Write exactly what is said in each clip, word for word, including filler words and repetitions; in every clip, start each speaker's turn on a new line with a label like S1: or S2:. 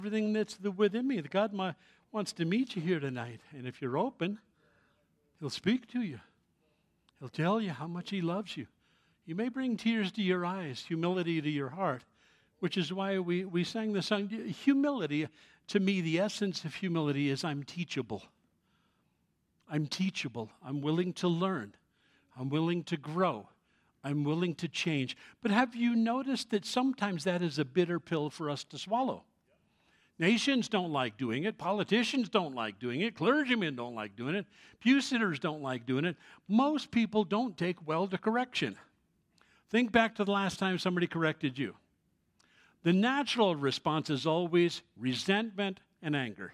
S1: everything that's the, within me. God my, wants to meet you here tonight. And if you're open, He'll speak to you. He'll tell you how much He loves you. He may bring tears to your eyes, humility to your heart, which is why we, we sang the song. Humility, to me, the essence of humility is I'm teachable. I'm teachable. I'm willing to learn. I'm willing to grow. I'm willing to change. But have you noticed that sometimes that is a bitter pill for us to swallow? Nations don't like doing it. Politicians don't like doing it. Clergymen don't like doing it. Pew sitters don't like doing it. Most people don't take well to correction. Think back to the last time somebody corrected you. The natural response is always resentment and anger.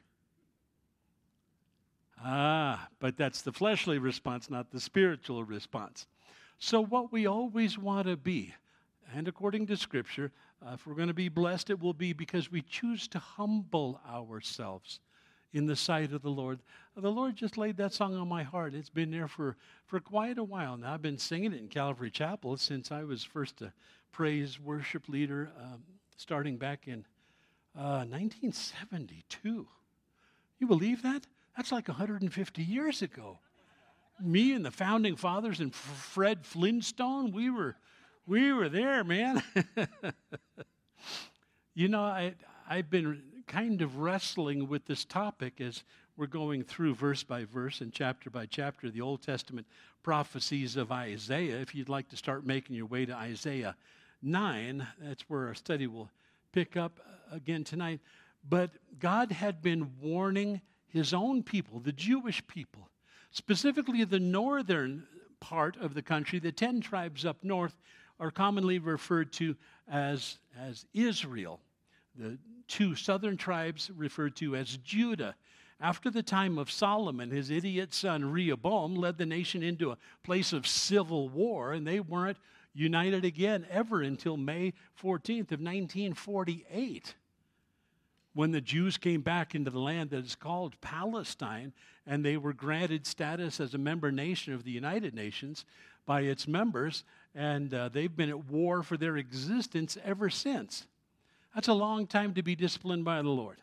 S1: Ah, but that's the fleshly response, not the spiritual response. So what we always want to be, and according to Scripture, uh, if we're going to be blessed, it will be because we choose to humble ourselves in the sight of the Lord. The Lord just laid that song on my heart. It's been there for, for quite a while now. I've been singing it in Calvary Chapel since I was first a praise worship leader, um, starting back in uh, nineteen seventy-two. You believe that? That's like one hundred fifty years ago. Me and the founding fathers and Fred Flintstone, we were, we were there, man. You know, I, I've been kind of wrestling with this topic as we're going through verse by verse and chapter by chapter the Old Testament prophecies of Isaiah. If you'd like to start making your way to Isaiah nine, that's where our study will pick up again tonight. But God had been warning His own people, the Jewish people, specifically the northern part of the country. The ten tribes up north are commonly referred to as, as Israel. The two southern tribes referred to as Judah. After the time of Solomon, his idiot son Rehoboam led the nation into a place of civil war, and they weren't united again ever until May fourteenth of nineteen forty-eight. When the Jews came back into the land that is called Palestine, and they were granted status as a member nation of the United Nations by its members, and uh, they've been at war for their existence ever since. That's a long time to be disciplined by the Lord.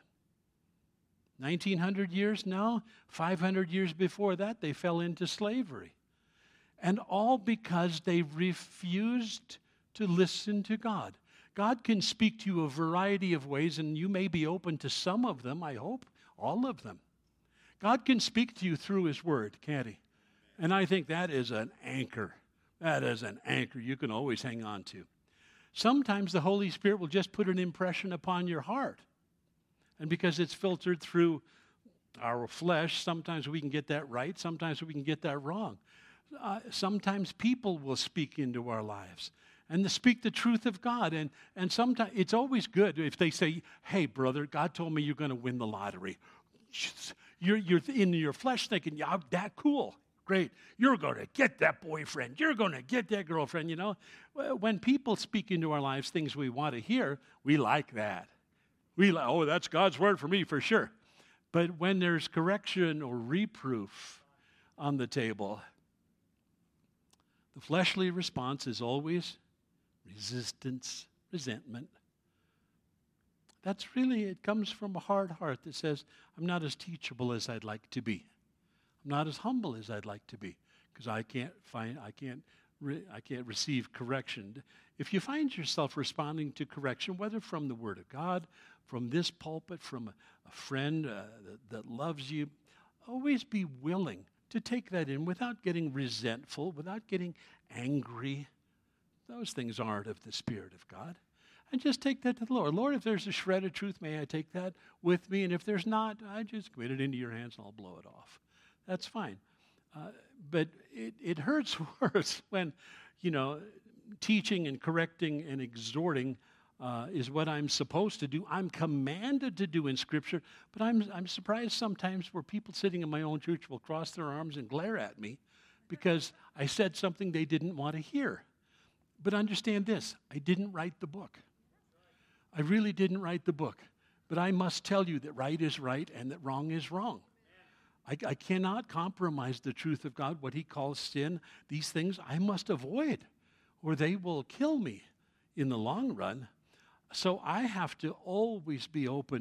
S1: nineteen hundred years? No, five hundred years before that, they fell into slavery. And all because they refused to listen to God. God can speak to you a variety of ways, and you may be open to some of them, I hope, all of them. God can speak to you through His Word, can't He? And I think that is an anchor. That is an anchor you can always hang on to. Sometimes the Holy Spirit will just put an impression upon your heart. And because it's filtered through our flesh, sometimes we can get that right, sometimes we can get that wrong. Uh, sometimes people will speak into our lives and to speak the truth of God. And, and sometimes it's always good if they say, hey, brother, God told me you're going to win the lottery. You're, you're in your flesh thinking, yeah, that cool. Great. You're going to get that boyfriend. You're going to get that girlfriend, you know. When people speak into our lives things we want to hear, we like that. We like, oh, that's God's word for me for sure. But when there's correction or reproof on the table, the fleshly response is always resistance, resentment. That's really, it comes from a hard heart that says, I'm not as teachable as I'd like to be. I'm not as humble as I'd like to be because I can't find, I can't, re, I can't receive correction. If you find yourself responding to correction, whether from the Word of God, from this pulpit, from a, a friend uh, that, that loves you, always be willing to take that in without getting resentful, without getting angry. Those things aren't of the Spirit of God. And just take that to the Lord. Lord, if there's a shred of truth, may I take that with me? And if there's not, I just commit it into your hands and I'll blow it off. That's fine. Uh, but it, it hurts worse when, you know, teaching and correcting and exhorting uh, is what I'm supposed to do. I'm commanded to do in Scripture, but I'm, I'm surprised sometimes where people sitting in my own church will cross their arms and glare at me because I said something they didn't want to hear. But understand this, I didn't write the book. I really didn't write the book. But I must tell you that right is right and that wrong is wrong. I, I cannot compromise the truth of God, what He calls sin. These things I must avoid, or they will kill me in the long run. So I have to always be open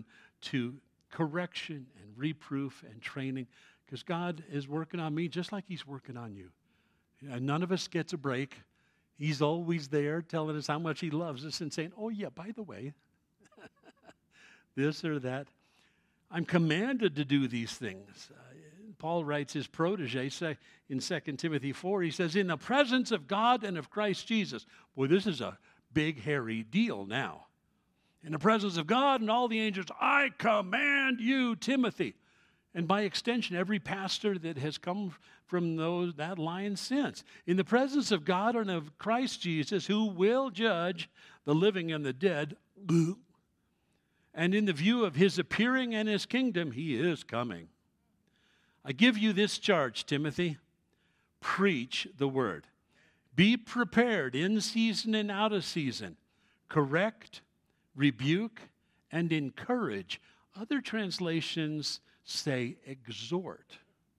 S1: to correction and reproof and training, because God is working on me just like he's working on you. And none of us gets a break. He's always there telling us how much he loves us and saying, oh yeah, by the way, this or that. I'm commanded to do these things. Uh, Paul writes his protege say, in Second Timothy four, he says, in the presence of God and of Christ Jesus. Boy, this is a big, hairy deal now. In the presence of God and all the angels, I command you, Timothy. And by extension, every pastor that has come from those, that line since. In the presence of God and of Christ Jesus, who will judge the living and the dead, and in the view of his appearing and his kingdom, he is coming. I give you this charge, Timothy. Preach the word. Be prepared in season and out of season. Correct, rebuke, and encourage. Other translations say exhort.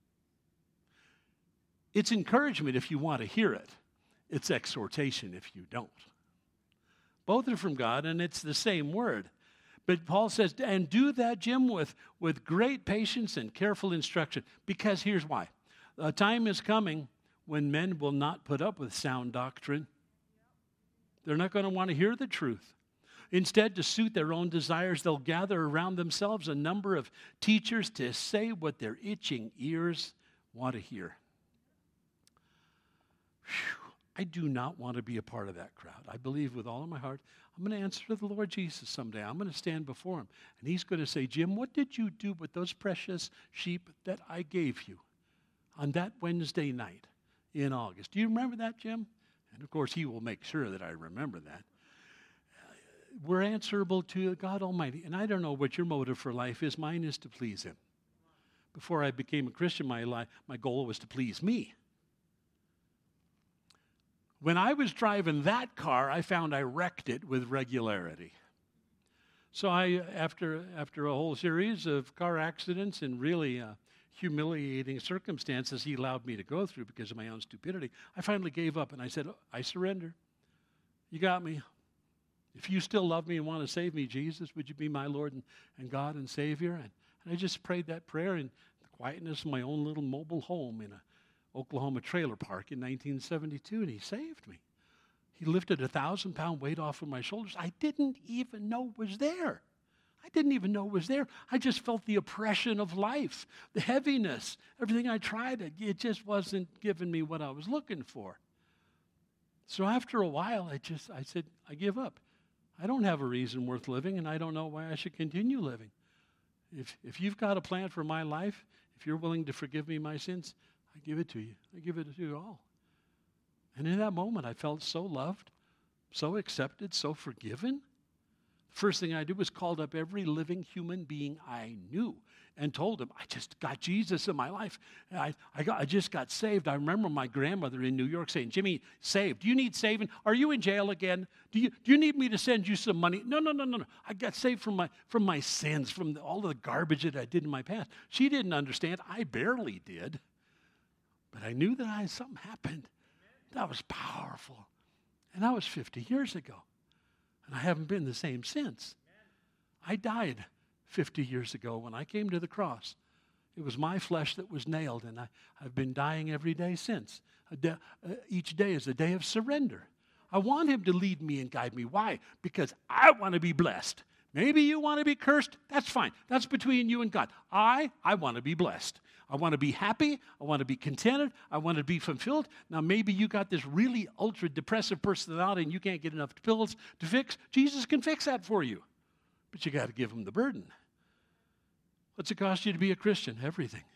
S1: It's encouragement if you want to hear it. It's exhortation if you don't. Both are from God, and it's the same word. But Paul says, and do that, Jim, with, with great patience and careful instruction. Because here's why. A time is coming when men will not put up with sound doctrine. They're not going to want to hear the truth. Instead, to suit their own desires, they'll gather around themselves a number of teachers to say what their itching ears want to hear. Whew. I do not want to be a part of that crowd. I believe with all of my heart, I'm going to answer to the Lord Jesus someday. I'm going to stand before him. And he's going to say, Jim, what did you do with those precious sheep that I gave you on that Wednesday night in August? Do you remember that, Jim? And of course, he will make sure that I remember that. We're answerable to God Almighty. And I don't know what your motive for life is. Mine is to please him. Before I became a Christian, my life, my goal was to please me. When I was driving that car, I found I wrecked it with regularity. So I, after, after a whole series of car accidents and really uh, humiliating circumstances he allowed me to go through because of my own stupidity, I finally gave up and I said, oh, I surrender. You got me. If you still love me and want to save me, Jesus, would you be my Lord and, and God and Savior? And, and I just prayed that prayer in the quietness of my own little mobile home in a Oklahoma trailer park in nineteen seventy-two, and he saved me. He lifted a thousand-pound weight off of my shoulders. I didn't even know was there. I didn't even know it was there. I just felt the oppression of life, the heaviness. Everything I tried, it just wasn't giving me what I was looking for. So after a while, I just, I said, I give up. I don't have a reason worth living, and I don't know why I should continue living. If, if you've got a plan for my life, if you're willing to forgive me my sins, I give it to you. I give it to you all. And in that moment, I felt so loved, so accepted, so forgiven. First thing I did was called up every living human being I knew and told them, I just got Jesus in my life. I, I, got, I just got saved. I remember my grandmother in New York saying, Jimmy, saved. Do you need saving? Are you in jail again? Do you, do you need me to send you some money? No, no, no, no, no. I got saved from my, from my sins, from the, all the garbage that I did in my past. She didn't understand. I barely did. But I knew that I, something happened. That was powerful. And that was fifty years ago. And I haven't been the same since. I died fifty years ago when I came to the cross. It was my flesh that was nailed, and I, I've been dying every day since. A de- uh, each day is a day of surrender. I want him to lead me and guide me. Why? Because I want to be blessed. Maybe you want to be cursed. That's fine. That's between you and God. I, I want to be blessed. I want to be happy. I want to be contented. I want to be fulfilled. Now, maybe you got this really ultra-depressive personality and you can't get enough pills to fix. Jesus can fix that for you. But you got to give him the burden. What's it cost you to be a Christian? Everything.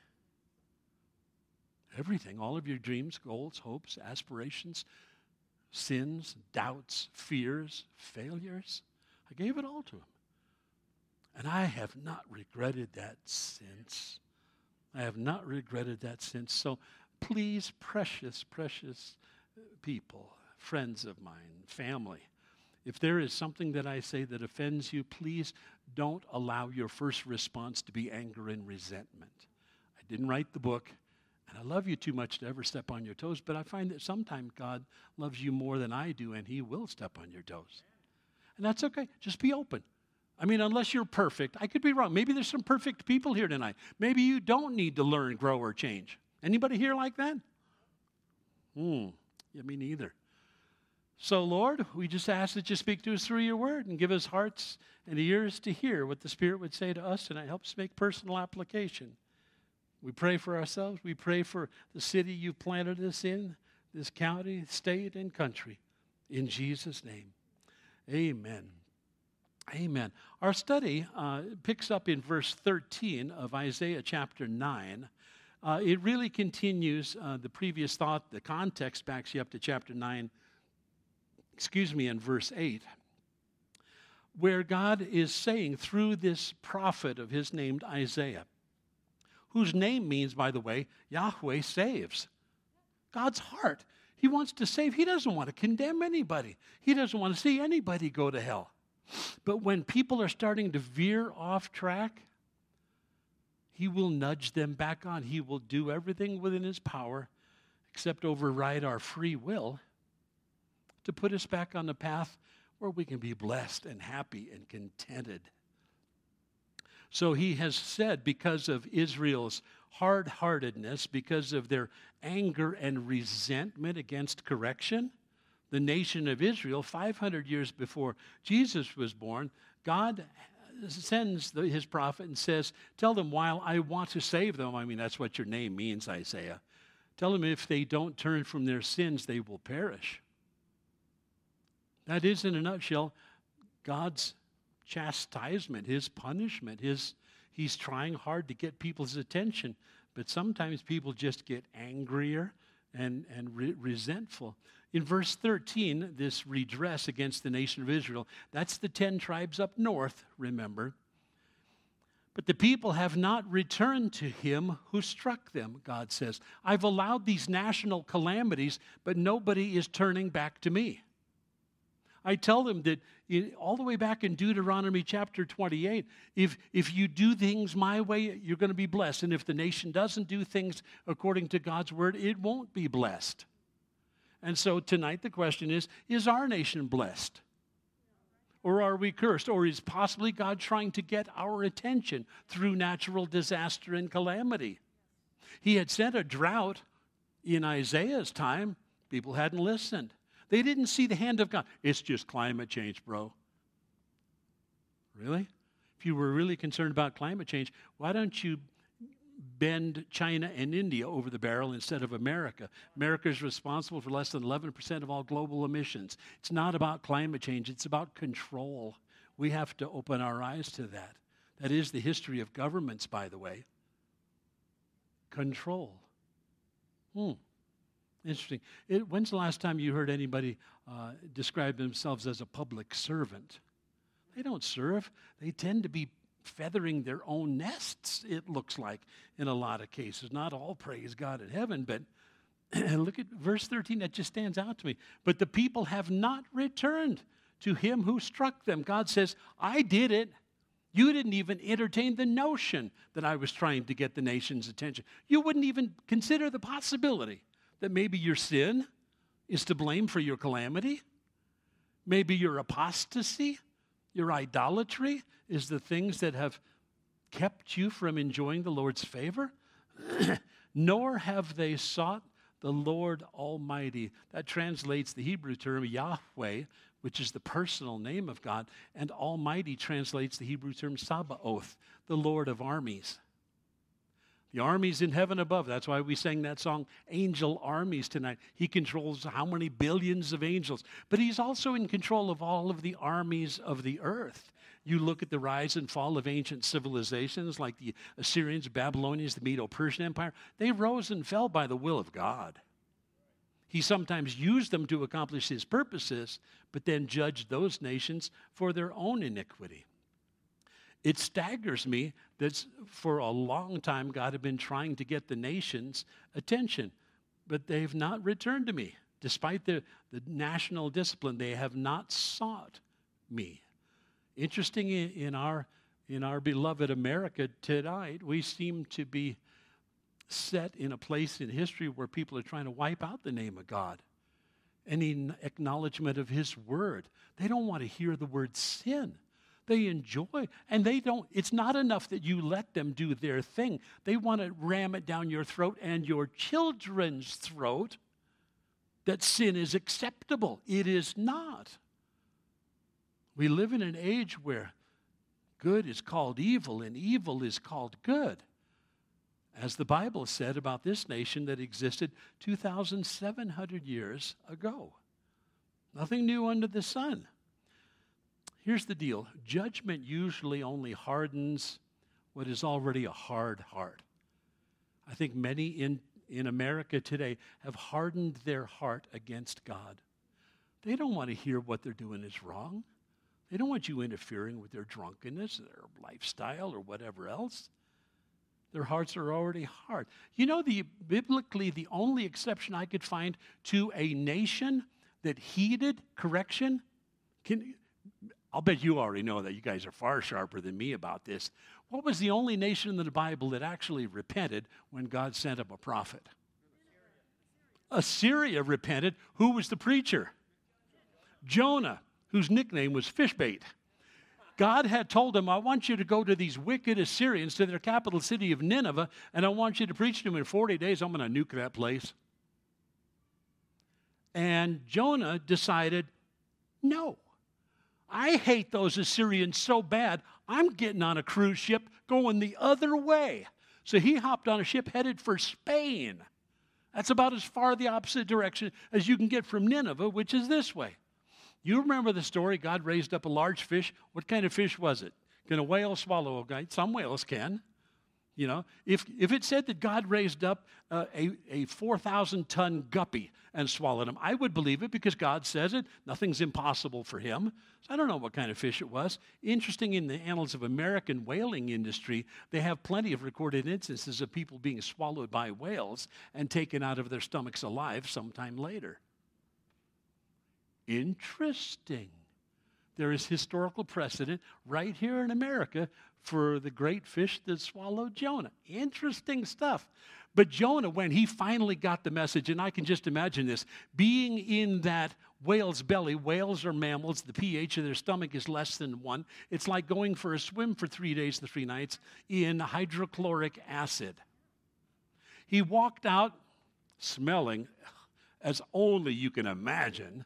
S1: Everything. All of your dreams, goals, hopes, aspirations, sins, doubts, fears, failures. I gave it all to him. And I have not regretted that since. I have not regretted that since. So please, precious, precious people, friends of mine, family, if there is something that I say that offends you, please don't allow your first response to be anger and resentment. I didn't write the book, and I love you too much to ever step on your toes, but I find that sometimes God loves you more than I do, and he will step on your toes. And that's okay. Just be open. I mean, unless you're perfect, I could be wrong. Maybe there's some perfect people here tonight. Maybe you don't need to learn, grow, or change. Anybody here like that? Hmm, yeah, me neither. So, Lord, we just ask that you speak to us through your word and give us hearts and ears to hear what the Spirit would say to us tonight. Help us make personal application. We pray for ourselves. We pray for the city you've planted us in, this county, state, and country. In Jesus' name, amen. Amen. Our study uh, picks up in verse thirteen of Isaiah chapter nine. Uh, it really continues uh, the previous thought. The context backs you up to chapter nine, excuse me, in verse eight, where God is saying through this prophet of his named Isaiah, whose name means, by the way, Yahweh saves. God's heart. He wants to save. He doesn't want to condemn anybody. He doesn't want to see anybody go to hell. But when people are starting to veer off track, he will nudge them back on. He will do everything within his power, except override our free will, to put us back on the path where we can be blessed and happy and contented. So he has said, because of Israel's hard-heartedness, because of their anger and resentment against correction, the nation of Israel, five hundred years before Jesus was born, God sends the, his prophet and says, tell them, while I want to save them, I mean, that's what your name means, Isaiah. Tell them if they don't turn from their sins, they will perish. That is, in a nutshell, God's chastisement, his punishment. His, he's trying hard to get people's attention, but sometimes people just get angrier and, and re- resentful. In verse thirteen, this redress against the nation of Israel, that's the ten tribes up north, remember. But the people have not returned to him who struck them, God says. I've allowed these national calamities, but nobody is turning back to me. I tell them that in, all the way back in Deuteronomy chapter twenty-eight, if, if you do things my way, you're going to be blessed. And if the nation doesn't do things according to God's word, it won't be blessed. And so tonight the question is, is our nation blessed? Or are we cursed? Or is possibly God trying to get our attention through natural disaster and calamity? He had sent a drought in Isaiah's time. People hadn't listened. They didn't see the hand of God. It's just climate change, bro. Really? If you were really concerned about climate change, why don't you bend China and India over the barrel instead of America? America is responsible for less than eleven percent of all global emissions. It's not about climate change. It's about control. We have to open our eyes to that. That is the history of governments, by the way. Control. Hmm. Interesting. It, when's the last time you heard anybody uh, describe themselves as a public servant? They don't serve. They tend to be feathering their own nests, it looks like, in a lot of cases. Not all, praise God in heaven, but look at verse thirteen. That just stands out to me. But the people have not returned to him who struck them. God says, I did it. You didn't even entertain the notion that I was trying to get the nation's attention. You wouldn't even consider the possibility that maybe your sin is to blame for your calamity. Maybe your apostasy, your idolatry is the things that have kept you from enjoying the Lord's favor. Nor have they sought the Lord Almighty. That translates the Hebrew term Yahweh, which is the personal name of God, and Almighty translates the Hebrew term Sabaoth, the Lord of armies. The armies in heaven above. That's why we sang that song, Angel Armies, tonight. He controls how many billions of angels. But he's also in control of all of the armies of the earth. You look at the rise and fall of ancient civilizations like the Assyrians, Babylonians, the Medo-Persian Empire. They rose and fell by the will of God. He sometimes used them to accomplish his purposes, but then judged those nations for their own iniquity. It staggers me that for a long time God had been trying to get the nation's attention, but they've not returned to me. Despite the, the national discipline, they have not sought me. Interesting, in, in our in our beloved America tonight, we seem to be set in a place in history where people are trying to wipe out the name of God. Any acknowledgement of his word. They don't want to hear the word sin. They enjoy, and they don't, it's not enough that you let them do their thing. They want to ram it down your throat and your children's throat that sin is acceptable. It is not. We live in an age where good is called evil and evil is called good. As the Bible said about this nation that existed two thousand seven hundred years ago. Nothing new under the sun. Here's the deal. Judgment usually only hardens what is already a hard heart. I think many in, in America today have hardened their heart against God. They don't want to hear what they're doing is wrong. They don't want you interfering with their drunkenness, their lifestyle, or whatever else. Their hearts are already hard. You know, the biblically, the only exception I could find to a nation that heeded correction, can, I'll bet you already know that. You guys are far sharper than me about this. What was the only nation in the Bible that actually repented when God sent up a prophet? Assyria repented. Who was the preacher? Jonah, whose nickname was Fishbait. God had told him, I want you to go to these wicked Assyrians, to their capital city of Nineveh, and I want you to preach to them in forty days. I'm going to nuke that place. And Jonah decided, no, I hate those Assyrians so bad, I'm getting on a cruise ship going the other way. So he hopped on a ship headed for Spain. That's about as far the opposite direction as you can get from Nineveh, which is this way. You remember the story, God raised up a large fish. What kind of fish was it? Can a whale swallow a guy? Some whales can. You know, if, if it said that God raised up uh, a, a four thousand ton guppy and swallowed him, I would believe it because God says it. Nothing's impossible for him. So I don't know what kind of fish it was. Interesting, in the annals of American whaling industry, they have plenty of recorded instances of people being swallowed by whales and taken out of their stomachs alive sometime later. Interesting. There is historical precedent right here in America for the great fish that swallowed Jonah. Interesting stuff. But Jonah, when he finally got the message, and I can just imagine this, being in that whale's belly, whales are mammals, the pH of their stomach is less than one. It's like going for a swim for three days and three nights in hydrochloric acid. He walked out smelling, as only you can imagine,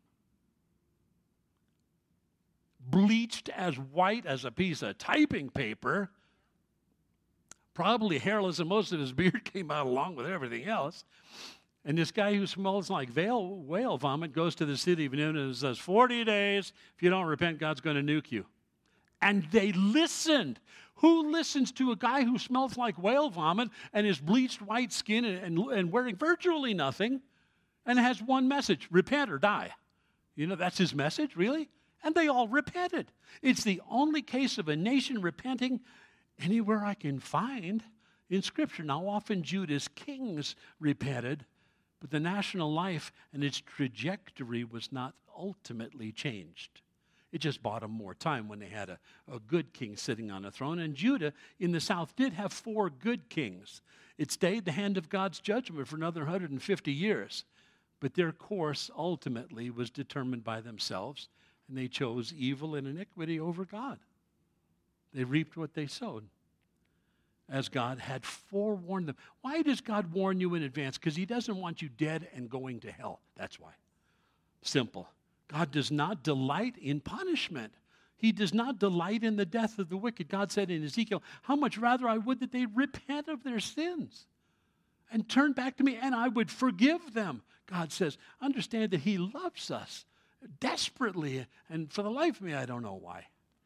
S1: bleached as white as a piece of typing paper, probably hairless, and most of his beard came out along with everything else. And this guy who smells like whale, whale vomit goes to the city of Nineveh and says, forty days, if you don't repent, God's going to nuke you. And they listened. Who listens to a guy who smells like whale vomit and is bleached white skin and, and, and wearing virtually nothing and has one message, repent or die? You know, that's his message, really? And they all repented. It's the only case of a nation repenting anywhere I can find in Scripture. Now, often Judah's kings repented, but the national life and its trajectory was not ultimately changed. It just bought them more time when they had a, a good king sitting on a throne. And Judah in the south did have four good kings. It stayed the hand of God's judgment for another one hundred fifty years. But their course ultimately was determined by themselves. And they chose evil and iniquity over God. They reaped what they sowed, as God had forewarned them. Why does God warn you in advance? Because he doesn't want you dead and going to hell. That's why. Simple. God does not delight in punishment. He does not delight in the death of the wicked. God said in Ezekiel, how much rather I would that they repent of their sins and turn back to me, and I would forgive them. God says, understand that he loves us desperately, and for the life of me, I don't know why.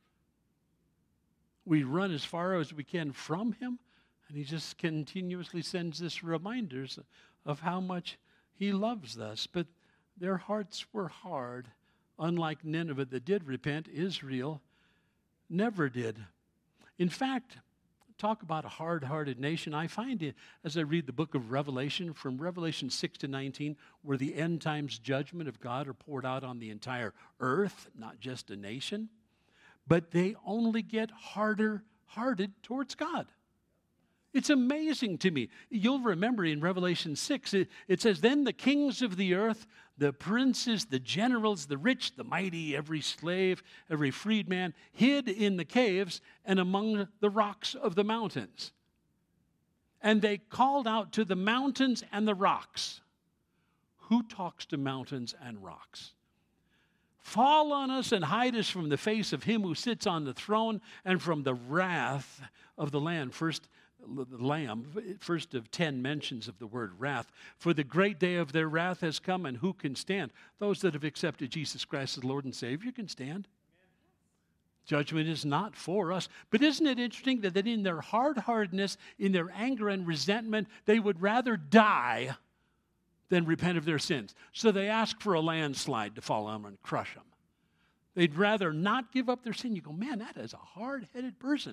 S1: We run as far as we can from him, and he just continuously sends us reminders of how much he loves us. But their hearts were hard. Unlike Nineveh that did repent, Israel never did. In fact, talk about a hard-hearted nation. I find it, as I read the book of Revelation, from Revelation six to nineteen, where the end times judgment of God are poured out on the entire earth, not just a nation. But they only get harder-hearted towards God. It's amazing to me. You'll remember in Revelation six, it, it says, then the kings of the earth, the princes, the generals, the rich, the mighty, every slave, every freedman, hid in the caves and among the rocks of the mountains. And they called out to the mountains and the rocks. Who talks to mountains and rocks? Fall on us and hide us from the face of him who sits on the throne and from the wrath of the Lamb. First, the Lamb, first of ten mentions of the word wrath. For the great day of their wrath has come, and who can stand? Those that have accepted Jesus Christ as Lord and Savior can stand. Judgment is not for us. But isn't it interesting that, that in their hard-heartedness, in their anger and resentment, they would rather die than repent of their sins. So they ask for a landslide to fall on them and crush them. They'd rather not give up their sin. You go, man, that is a hard-headed person.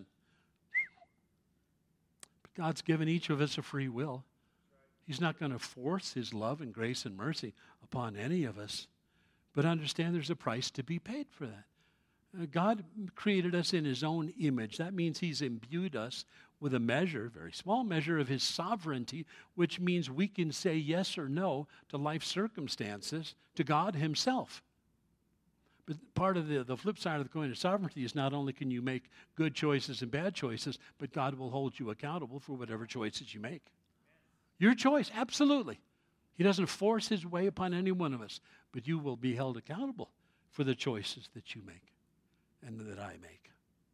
S1: But God's given each of us a free will. He's not going to force his love and grace and mercy upon any of us. But understand there's a price to be paid for that. Uh, God created us in his own image. That means he's imbued us with a measure, a very small measure of his sovereignty, which means we can say yes or no to life circumstances, to God himself. But part of the, the flip side of the coin of sovereignty is not only can you make good choices and bad choices, but God will hold you accountable for whatever choices you make. Your choice, absolutely. He doesn't force his way upon any one of us, but you will be held accountable for the choices that you make and that I make.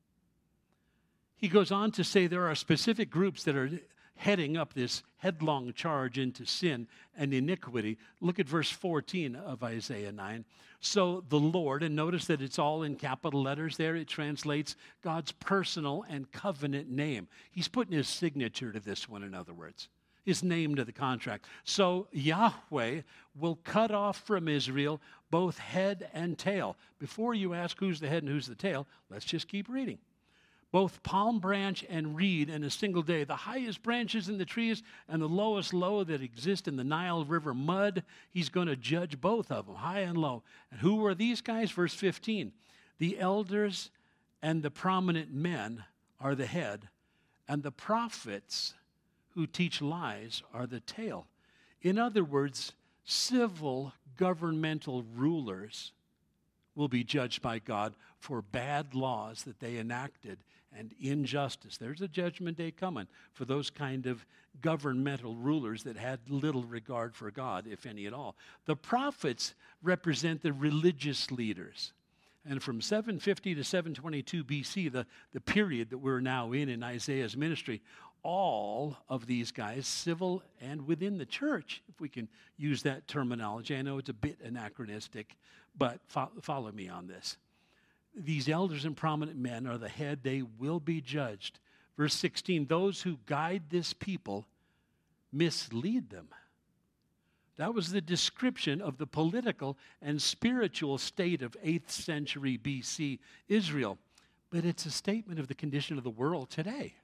S1: He goes on to say there are specific groups that are heading up this headlong charge into sin and iniquity. Look at verse fourteen of Isaiah nine. So the Lord, and notice that it's all in capital letters there. It translates God's personal and covenant name. He's putting his signature to this one, in other words, his name to the contract. So Yahweh will cut off from Israel both head and tail. Before you ask who's the head and who's the tail, let's just keep reading. Both palm branch and reed in a single day, the highest branches in the trees and the lowest low that exist in the Nile River mud, he's going to judge both of them, high and low. And who are these guys? Verse fifteen. The elders and the prominent men are the head, and the prophets who teach lies are the tail. In other words, civil governmental rulers will be judged by God for bad laws that they enacted and injustice. There's a judgment day coming for those kind of governmental rulers that had little regard for God, if any at all. The prophets represent the religious leaders. And from seven fifty to seven twenty-two B C, the, the period that we're now in in Isaiah's ministry, all of these guys, civil and within the church, if we can use that terminology. I know it's a bit anachronistic, but fo- follow me on this. These elders and prominent men are the head. They will be judged. Verse sixteen, those who guide this people mislead them. That was the description of the political and spiritual state of eighth century B C Israel. But it's a statement of the condition of the world today.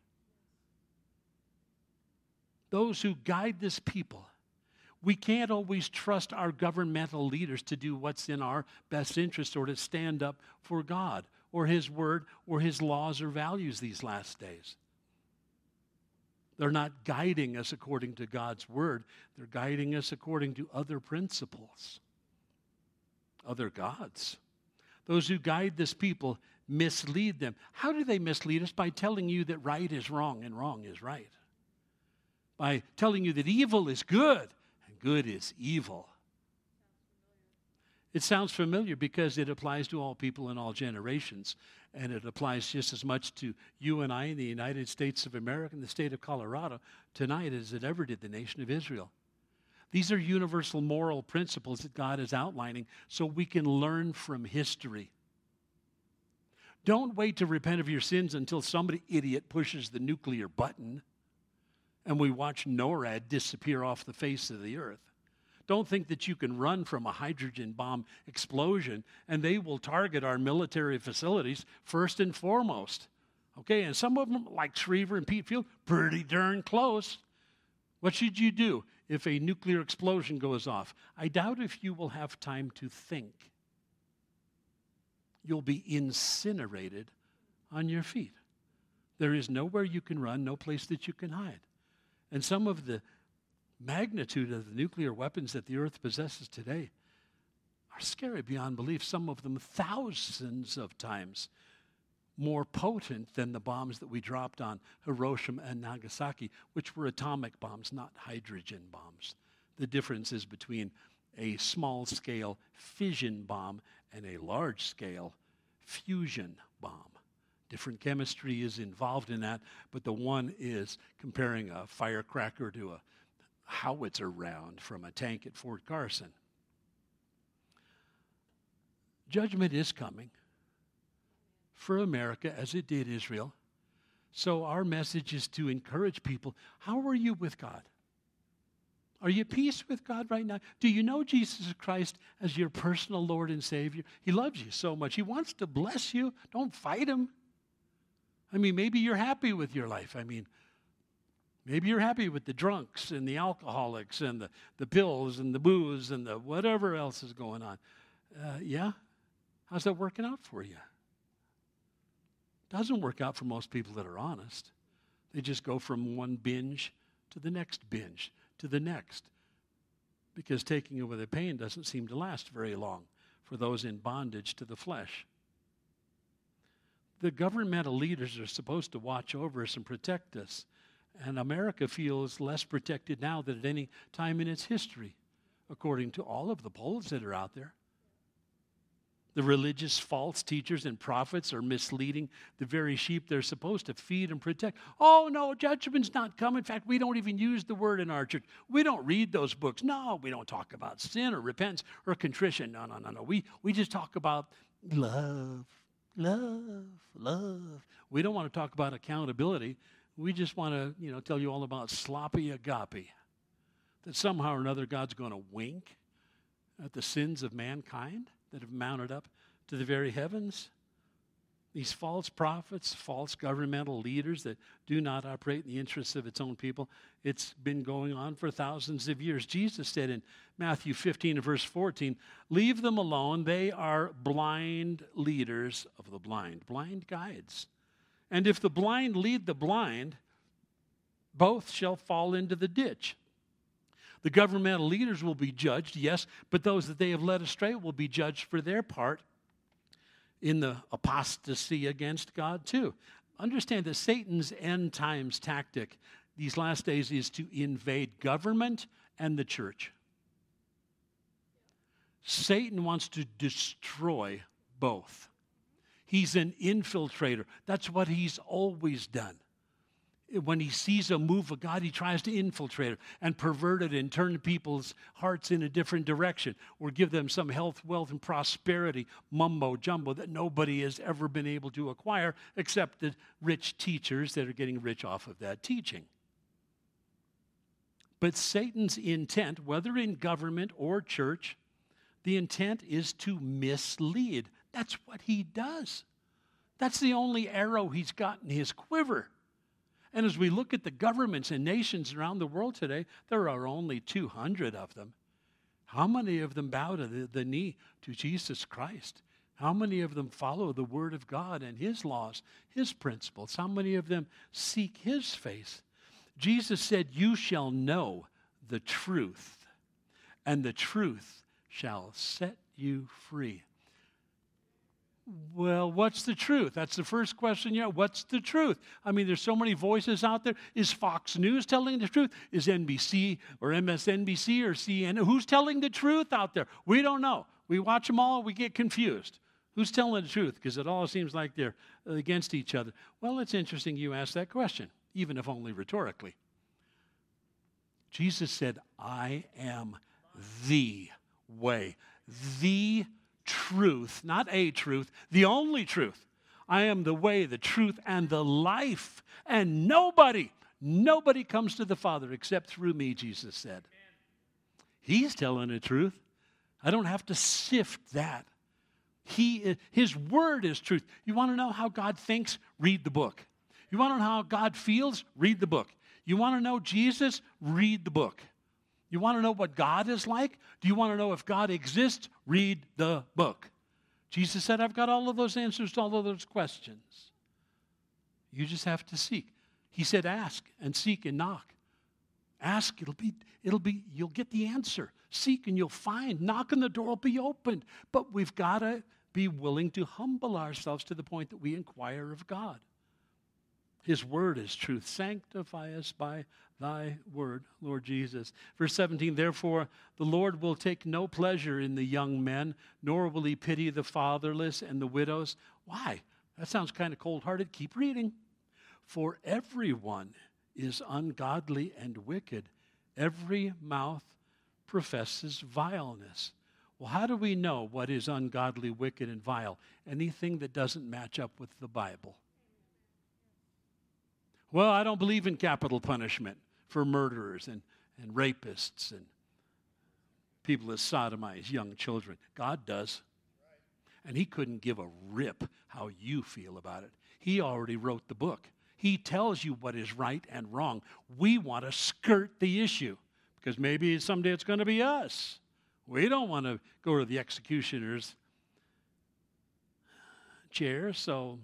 S1: Those who guide this people. We can't always trust our governmental leaders to do what's in our best interest or to stand up for God or his word or his laws or values these last days. They're not guiding us according to God's word. They're guiding us according to other principles, other gods. Those who guide this people mislead them. How do they mislead us? By telling you that right is wrong and wrong is right. By telling you that evil is good and good is evil. It sounds familiar because it applies to all people in all generations. And it applies just as much to you and I in the United States of America and the state of Colorado tonight as it ever did the nation of Israel. These are universal moral principles that God is outlining so we can learn from history. Don't wait to repent of your sins until somebody idiot pushes the nuclear button and we watch NORAD disappear off the face of the earth. Don't think that you can run from a hydrogen bomb explosion and they will target our military facilities first and foremost. Okay, and some of them, like Schriever and Petefield, pretty darn close. What should you do if a nuclear explosion goes off? I doubt if you will have time to think. You'll be incinerated on your feet. There is nowhere you can run, no place that you can hide. And some of the magnitude of the nuclear weapons that the earth possesses today are scary beyond belief, some of them thousands of times more potent than the bombs that we dropped on Hiroshima and Nagasaki, which were atomic bombs, not hydrogen bombs. The difference is between a small-scale fission bomb and a large-scale fusion bomb. Different chemistry is involved in that, but the one is comparing a firecracker to a howitzer round from a tank at Fort Carson. Judgment is coming for America as it did Israel. So our message is to encourage people. How are you with God? Are you at peace with God right now? Do you know Jesus Christ as your personal Lord and Savior? He loves you so much. He wants to bless you. Don't fight him. I mean, maybe you're happy with your life. I mean, maybe you're happy with the drunks and the alcoholics and the, the pills and the booze and the whatever else is going on. Uh, yeah? How's that working out for you? Doesn't work out for most people that are honest. They just go from one binge to the next binge, to the next. Because taking away the pain doesn't seem to last very long for those in bondage to the flesh. The governmental leaders are supposed to watch over us and protect us. And America feels less protected now than at any time in its history, according to all of the polls that are out there. The religious false teachers and prophets are misleading the very sheep they're supposed to feed and protect. Oh, no, judgment's not coming. In fact, we don't even use the word in our church. We don't read those books. No, we don't talk about sin or repentance or contrition. No, no, no, no. We, we just talk about love, love, love. We don't want to talk about accountability. We just want to, you know, tell you all about sloppy agape. That somehow or another God's going to wink at the sins of mankind that have mounted up to the very heavens. These false prophets, false governmental leaders that do not operate in the interests of its own people. It's been going on for thousands of years. Jesus said in Matthew fifteen and verse fourteen, leave them alone. They are blind leaders of the blind, blind guides. And if the blind lead the blind, both shall fall into the ditch. The governmental leaders will be judged, yes, but those that they have led astray will be judged for their part in the apostasy against God too. Understand that Satan's end times tactic these last days is to invade government and the church. Satan wants to destroy both. He's an infiltrator. That's what he's always done. When he sees a move of God, he tries to infiltrate it and pervert it and turn people's hearts in a different direction or give them some health, wealth, and prosperity mumbo-jumbo that nobody has ever been able to acquire except the rich teachers that are getting rich off of that teaching. But Satan's intent, whether in government or church, the intent is to mislead. That's what he does. That's the only arrow he's got in his quiver. And as we look at the governments and nations around the world today, there are only two hundred of them. How many of them bow to the, the knee to Jesus Christ? How many of them follow the Word of God and His laws, His principles? How many of them seek His face? Jesus said, you shall know the truth, and the truth shall set you free. Well, what's the truth? That's the first question. Yeah, what's the truth? I mean, there's so many voices out there. Is Fox News telling the truth? Is N B C or M S N B C or C N N? Who's telling the truth out there? We don't know. We watch them all. We get confused. Who's telling the truth? Because it all seems like they're against each other. Well, it's interesting you ask that question, even if only rhetorically. Jesus said, I am the way, the truth, not a truth, the only truth. I am the way, the truth, and the life. And nobody, nobody comes to the Father except through me, Jesus said. He's telling the truth. I don't have to sift that. He, his word is truth. You want to know how God thinks? Read the book. You want to know how God feels? Read the book. You want to know Jesus? Read the book. You want to know what God is like? Do you want to know if God exists? Read the book. Jesus said, I've got all of those answers to all of those questions. You just have to seek. He said, ask and seek and knock. Ask, it'll be, it'll be, you'll get the answer. Seek and you'll find. Knock and the door will be opened. But we've got to be willing to humble ourselves to the point that we inquire of God. His word is truth. Sanctify us by thy word, Lord Jesus. Verse seventeen, therefore the Lord will take no pleasure in the young men, nor will he pity the fatherless and the widows. Why? That sounds kind of cold-hearted. Keep reading. For everyone is ungodly and wicked. Every mouth professes vileness. Well, how do we know what is ungodly, wicked, and vile? Anything that doesn't match up with the Bible. Well, I don't believe in capital punishment for murderers and, and rapists and people that sodomize young children. God does. And he couldn't give a rip how you feel about it. He already wrote the book. He tells you what is right and wrong. We want to skirt the issue because maybe someday it's going to be us. We don't want to go to the executioner's chair. So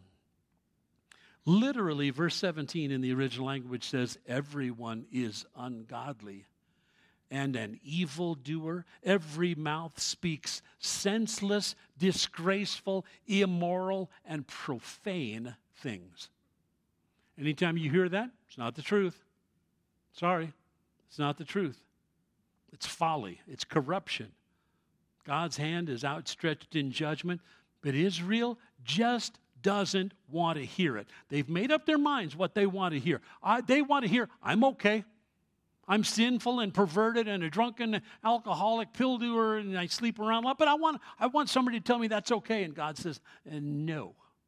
S1: literally, verse seventeen in the original language says, everyone is ungodly and an evildoer. Every mouth speaks senseless, disgraceful, immoral, and profane things. Anytime you hear that, it's not the truth. Sorry, it's not the truth. It's folly. It's corruption. God's hand is outstretched in judgment, but Israel just doesn't want to hear it. They've made up their minds what they want to hear. I, they want to hear, I'm okay. I'm sinful and perverted and a drunken alcoholic pill doer and I sleep around a lot, but I want, I want somebody to tell me that's okay. And God says, no,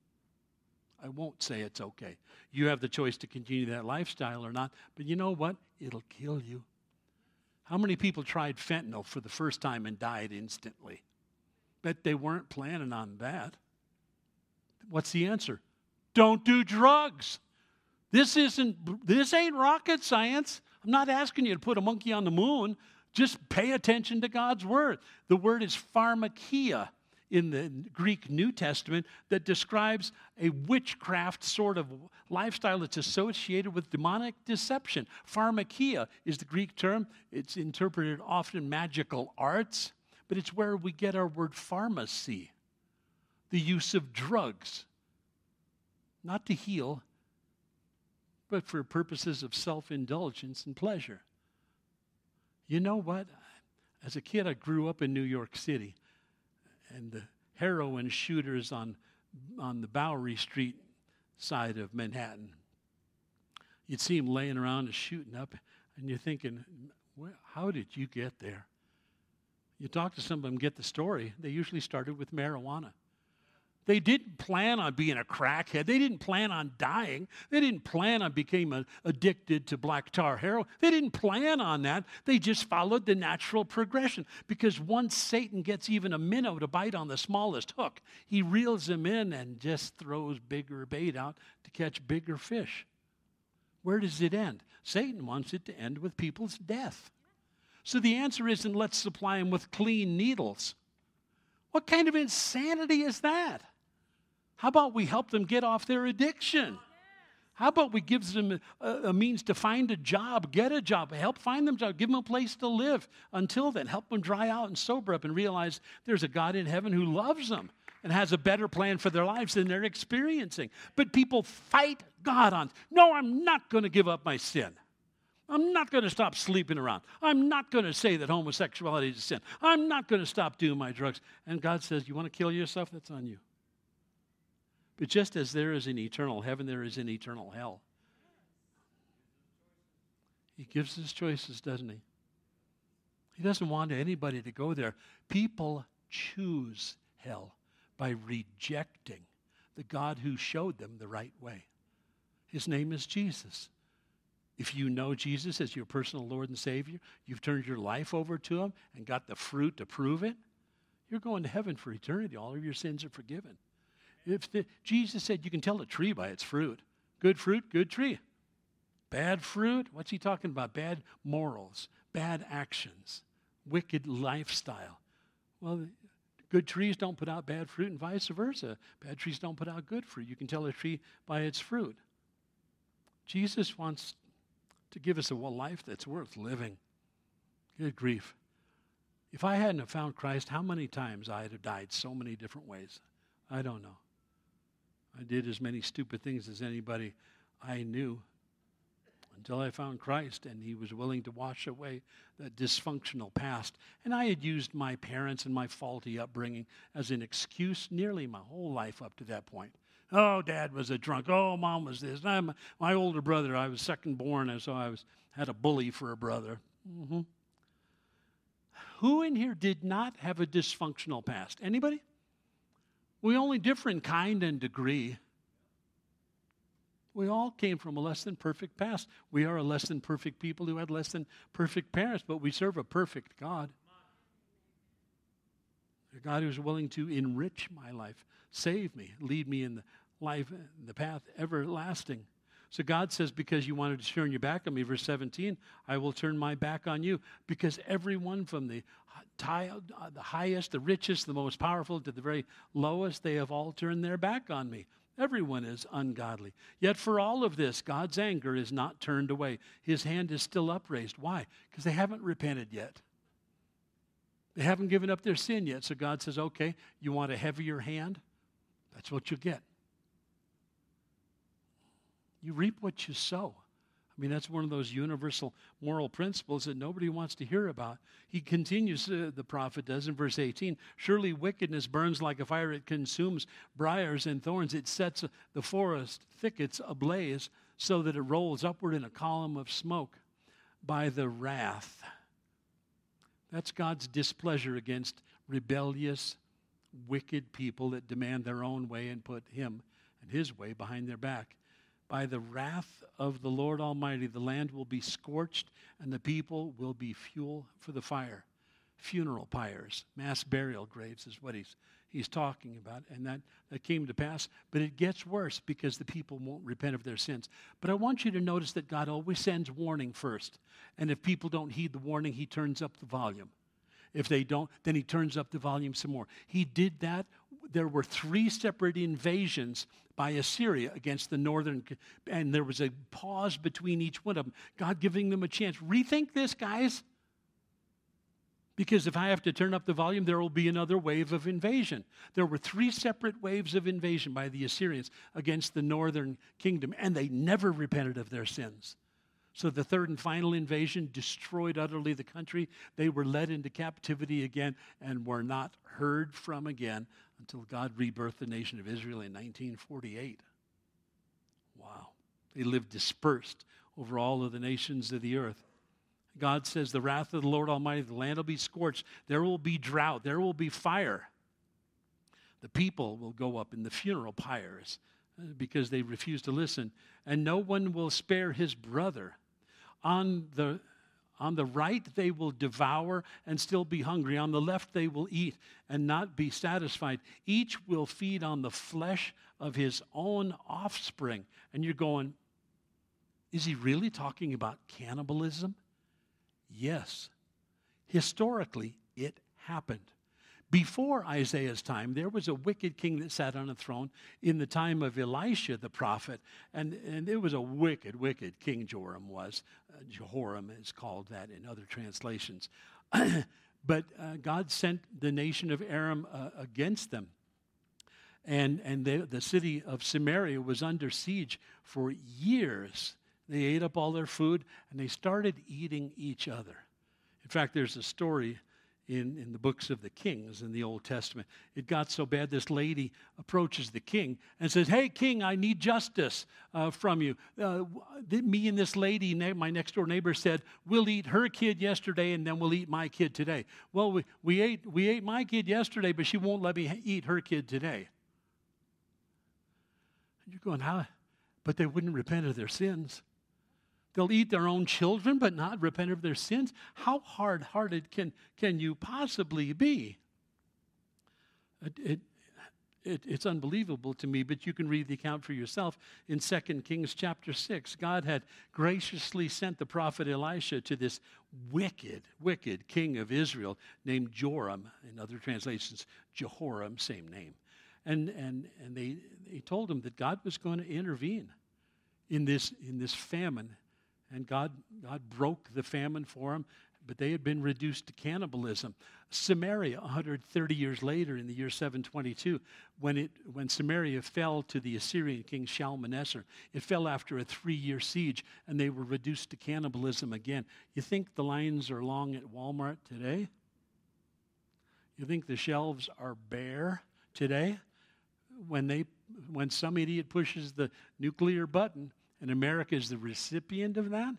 S1: I won't say it's okay. You have the choice to continue that lifestyle or not, but you know what? It'll kill you. How many people tried fentanyl for the first time and died instantly? Bet they weren't planning on that. What's the answer? Don't do drugs. This isn't, this ain't rocket science. I'm not asking you to put a monkey on the moon. Just pay attention to God's word. The word is pharmakia in the Greek New Testament that describes a witchcraft sort of lifestyle that's associated with demonic deception. Pharmakia is the Greek term. It's interpreted often magical arts, but it's where we get our word pharmacy, the use of drugs, not to heal, but for purposes of self-indulgence and pleasure. You know what? As a kid, I grew up in New York City, and the heroin shooters on, on the Bowery Street side of Manhattan, you'd see them laying around and shooting up, and you're thinking, how did you get there? You talk to some of them, get the story. They usually started with marijuana. They didn't plan on being a crackhead. They didn't plan on dying. They didn't plan on becoming addicted to black tar heroin. They didn't plan on that. They just followed the natural progression. Because once Satan gets even a minnow to bite on the smallest hook, he reels him in and just throws bigger bait out to catch bigger fish. Where does it end? Satan wants it to end with people's death. So the answer isn't let's supply them with clean needles. What kind of insanity is that? How about we help them get off their addiction? How about we give them a, a means to find a job, get a job, help find them a job, give them a place to live. Until then, help them dry out and sober up and realize there's a God in heaven who loves them and has a better plan for their lives than they're experiencing. But people fight God on, no, I'm not going to give up my sin. I'm not going to stop sleeping around. I'm not going to say that homosexuality is a sin. I'm not going to stop doing my drugs. And God says, you want to kill yourself? That's on you. But just as there is an eternal heaven, there is an eternal hell. He gives us choices, doesn't he? He doesn't want anybody to go there. People choose hell by rejecting the God who showed them the right way. His name is Jesus. If you know Jesus as your personal Lord and Savior, you've turned your life over to him and got the fruit to prove it, you're going to heaven for eternity. All of your sins are forgiven. If the, Jesus said you can tell a tree by its fruit. Good fruit, good tree. Bad fruit, what's he talking about? Bad morals, bad actions, wicked lifestyle. Well, good trees don't put out bad fruit and vice versa. Bad trees don't put out good fruit. You can tell a tree by its fruit. Jesus wants to give us a life that's worth living. Good grief. If I hadn't have found Christ, how many times I'd have died so many different ways? I don't know. I did as many stupid things as anybody I knew until I found Christ, and he was willing to wash away that dysfunctional past. And I had used my parents and my faulty upbringing as an excuse nearly my whole life up to that point. Oh, Dad was a drunk. Oh, Mom was this. I'm, my older brother, I was second born, and so I was had a bully for a brother. Mm-hmm. Who in here did not have a dysfunctional past? Anybody? We only differ in kind and degree. We all came from a less than perfect past. We are a less than perfect people who had less than perfect parents, but we serve a perfect God. A God who is willing to enrich my life, save me, lead me in the life, the path everlasting. So God says, because you wanted to turn your back on me, verse seventeen, I will turn my back on you. Because everyone from the, the highest, the richest, the most powerful to the very lowest, they have all turned their back on me. Everyone is ungodly. Yet for all of this, God's anger is not turned away. His hand is still upraised. Why? Because they haven't repented yet. They haven't given up their sin yet. So God says, okay, you want a heavier hand? That's what you get. You reap what you sow. I mean, that's one of those universal moral principles that nobody wants to hear about. He continues, uh, the prophet does in verse eighteen, surely wickedness burns like a fire. It consumes briars and thorns. It sets the forest thickets ablaze so that it rolls upward in a column of smoke by the wrath. That's God's displeasure against rebellious, wicked people that demand their own way and put him and his way behind their back. By the wrath of the Lord Almighty, the land will be scorched, and the people will be fuel for the fire. Funeral pyres, mass burial graves is what he's he's talking about, and that, that came to pass. But it gets worse because the people won't repent of their sins. But I want you to notice that God always sends warning first. And if people don't heed the warning, he turns up the volume. If they don't, then he turns up the volume some more. He did that. There were three separate invasions by Assyria against the northern, and there was a pause between each one of them. God giving them a chance. Rethink this, guys. Because if I have to turn up the volume, there will be another wave of invasion. There were three separate waves of invasion by the Assyrians against the northern kingdom, and they never repented of their sins. So the third and final invasion destroyed utterly the country. They were led into captivity again and were not heard from again until God rebirthed the nation of Israel in nineteen forty-eight. Wow. They lived dispersed over all of the nations of the earth. God says, the wrath of the Lord Almighty, the land will be scorched. There will be drought. There will be fire. The people will go up in the funeral pyres because they refuse to listen. And no one will spare his brother. On the, on the right, they will devour and still be hungry. On the left, they will eat and not be satisfied. Each will feed on the flesh of his own offspring. And you're going, is he really talking about cannibalism? Yes. Historically, it happened. Before Isaiah's time, there was a wicked king that sat on a throne in the time of Elisha the prophet, and, and it was a wicked, wicked king Joram was. Uh, Jehoram is called that in other translations. But uh, God sent the nation of Aram uh, against them. And, and they, the city of Samaria was under siege for years. They ate up all their food, and they started eating each other. In fact, there's a story in, in the books of the kings in the Old Testament. It got so bad, this lady approaches the king and says, hey, king, I need justice uh, from you. Uh, th- me and this lady, my next-door neighbor, said, we'll eat her kid yesterday, and then we'll eat my kid today. Well, we, we, ate, we ate my kid yesterday, but she won't let me eat her kid today. And you're going, how? But they wouldn't repent of their sins. They'll eat their own children, but not repent of their sins. How hard-hearted can, can you possibly be? It, it, it, it's unbelievable to me, but you can read the account for yourself in Second Kings chapter six. God had graciously sent the prophet Elisha to this wicked, wicked king of Israel named Joram. In other translations, Jehoram, same name. And, and, and they, they told him that God was going to intervene. in this, in this famine. And God, God broke the famine for them, but they had been reduced to cannibalism. Samaria, one hundred thirty years later, in the year seven twenty-two, when, it, when Samaria fell to the Assyrian king Shalmaneser, it fell after a three-year siege, and they were reduced to cannibalism again. You think the lines are long at Walmart today? You think the shelves are bare today? When, they, when some idiot pushes the nuclear button, and America is the recipient of that,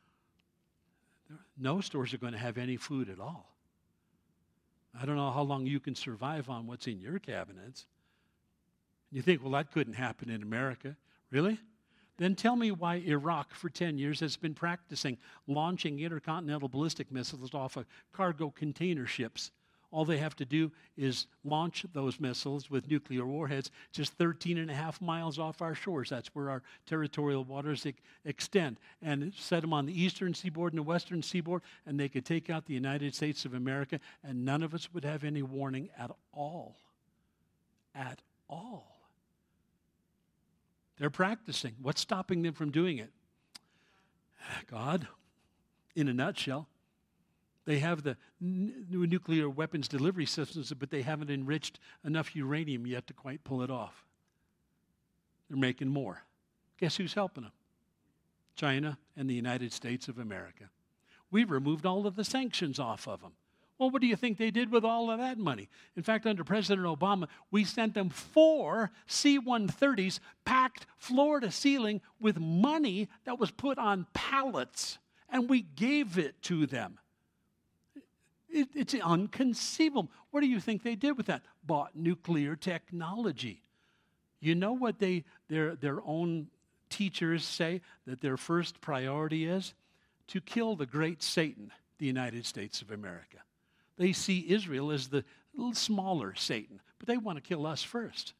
S1: no stores are going to have any food at all. I don't know how long you can survive on what's in your cabinets. You think, well, that couldn't happen in America. Really? Then tell me why Iraq for ten years has been practicing launching intercontinental ballistic missiles off of cargo container ships. All they have to do is launch those missiles with nuclear warheads just thirteen and a half miles off our shores. That's where our territorial waters e- extend. And set them on the eastern seaboard and the western seaboard, and they could take out the United States of America, and none of us would have any warning at all. At all. They're practicing. What's stopping them from doing it? God, in a nutshell. They have the n- nuclear weapons delivery systems, but they haven't enriched enough uranium yet to quite pull it off. They're making more. Guess who's helping them? China and the United States of America. We removed all of the sanctions off of them. Well, what do you think they did with all of that money? In fact, under President Obama, we sent them four C one thirties packed floor to ceiling with money that was put on pallets, and we gave it to them. It, it's inconceivable. What do you think they did with that? Bought nuclear technology. You know what they their their own teachers say that their first priority is? To kill the great Satan, the United States of America. They see Israel as the little smaller Satan, but they want to kill us first.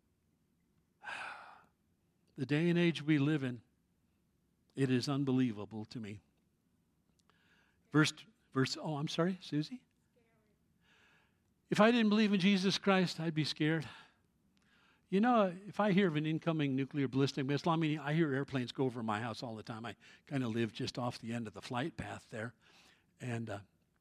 S1: The day and age we live in, it is unbelievable to me. Verse Verse, oh, I'm sorry, Susie? If I didn't believe in Jesus Christ, I'd be scared. You know, if I hear of an incoming nuclear ballistic missile, I mean, I hear airplanes go over my house all the time. I kind of live just off the end of the flight path there. And uh,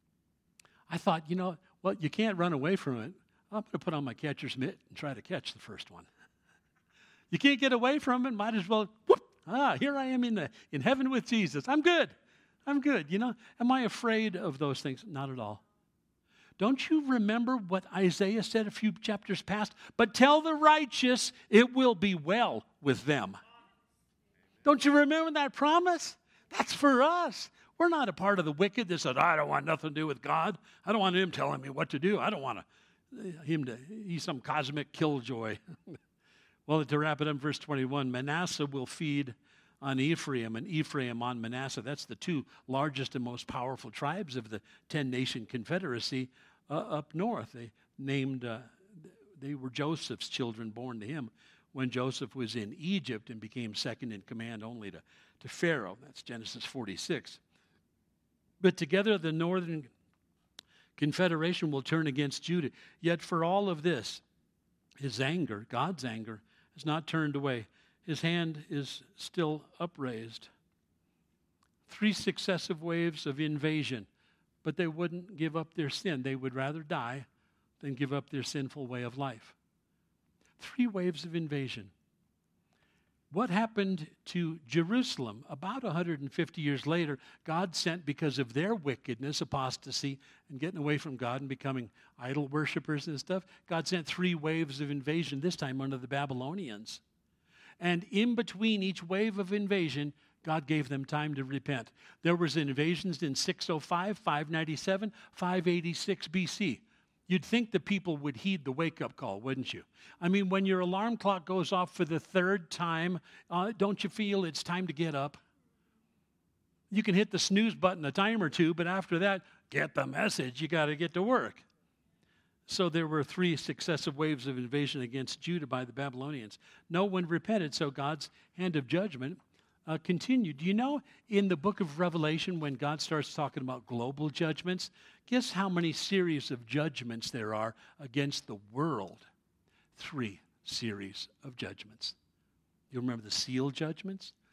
S1: I thought, you know, well, you can't run away from it. I'm going to put on my catcher's mitt and try to catch the first one. You can't get away from it, might as well, whoop, ah, here I am in, the, in heaven with Jesus. I'm good. I'm good, you know. Am I afraid of those things? Not at all. Don't you remember what Isaiah said a few chapters past? But tell the righteous it will be well with them. Don't you remember that promise? That's for us. We're not a part of the wicked that said, I don't want nothing to do with God. I don't want him telling me what to do. I don't want to, him to, he's some cosmic killjoy. Well, to wrap it up, verse twenty-one, Manasseh will feed on Ephraim, and Ephraim on Manasseh. That's the two largest and most powerful tribes of the ten-nation confederacy uh, up north. They named, uh, they were Joseph's children born to him when Joseph was in Egypt and became second in command only to, to Pharaoh. That's Genesis forty-six. But together the northern confederation will turn against Judah. Yet for all of this, his anger, God's anger, is not turned away. His hand is still upraised. Three successive waves of invasion, but they wouldn't give up their sin. They would rather die than give up their sinful way of life. Three waves of invasion. What happened to Jerusalem? About one hundred fifty years later, God sent, because of their wickedness, apostasy, and getting away from God and becoming idol worshipers and stuff, God sent three waves of invasion, this time under the Babylonians. And in between each wave of invasion, God gave them time to repent. There was invasions in six oh five, five ninety-seven, five eighty-six B C. You'd think the people would heed the wake-up call, wouldn't you? I mean, when your alarm clock goes off for the third time, uh, don't you feel it's time to get up? You can hit the snooze button a time or two, but after that, get the message. You got to get to work. So there were three successive waves of invasion against Judah by the Babylonians. No one repented, so God's hand of judgment uh, continued. Do you know in the book of Revelation, when God starts talking about global judgments, guess how many series of judgments there are against the world? Three series of judgments. You remember the seal judgments?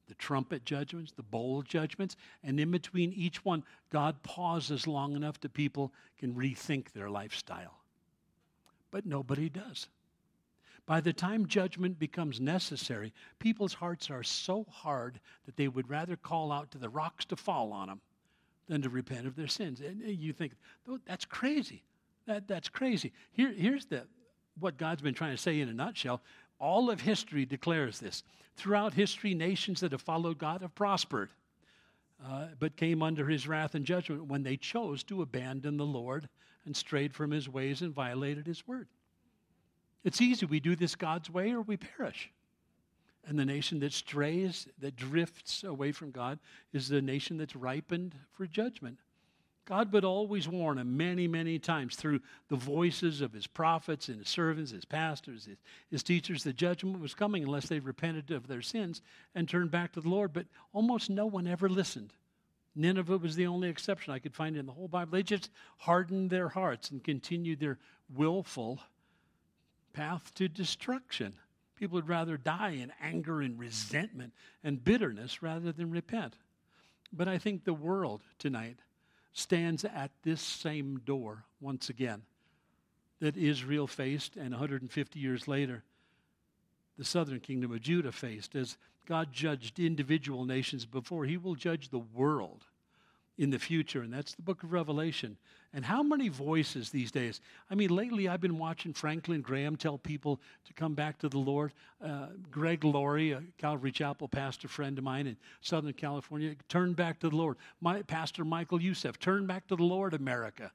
S1: the trumpet judgments, the bowl judgments, and in between each one, God pauses long enough that people can rethink their lifestyle. But nobody does. By the time judgment becomes necessary, people's hearts are so hard that they would rather call out to the rocks to fall on them than to repent of their sins. And you think, oh, that's crazy. That, that's crazy. Here, here's the, what God's been trying to say in a nutshell. All of history declares this. Throughout history, nations that have followed God have prospered, uh, but came under his wrath and judgment when they chose to abandon the Lord and strayed from his ways and violated his word. It's easy. We do this God's way or we perish. And the nation that strays, that drifts away from God, is the nation that's ripened for judgment. God would always warn them many, many times through the voices of his prophets and his servants, his pastors, his, his teachers, that judgment was coming unless they repented of their sins and turned back to the Lord. But almost no one ever listened. Nineveh was the only exception I could find in the whole Bible. They just hardened their hearts and continued their willful path to destruction. People would rather die in anger and resentment and bitterness rather than repent. But I think the world tonight stands at this same door once again that Israel faced, and one hundred fifty years later, the southern kingdom of Judah faced. As God judged individual nations before, he will judge the world in the future, and that's the book of Revelation. And how many voices these days? I mean, lately I've been watching Franklin Graham tell people to come back to the Lord. Uh, Greg Laurie, a Calvary Chapel pastor friend of mine in Southern California, turn back to the Lord. My Pastor Michael Youssef, turn back to the Lord, America.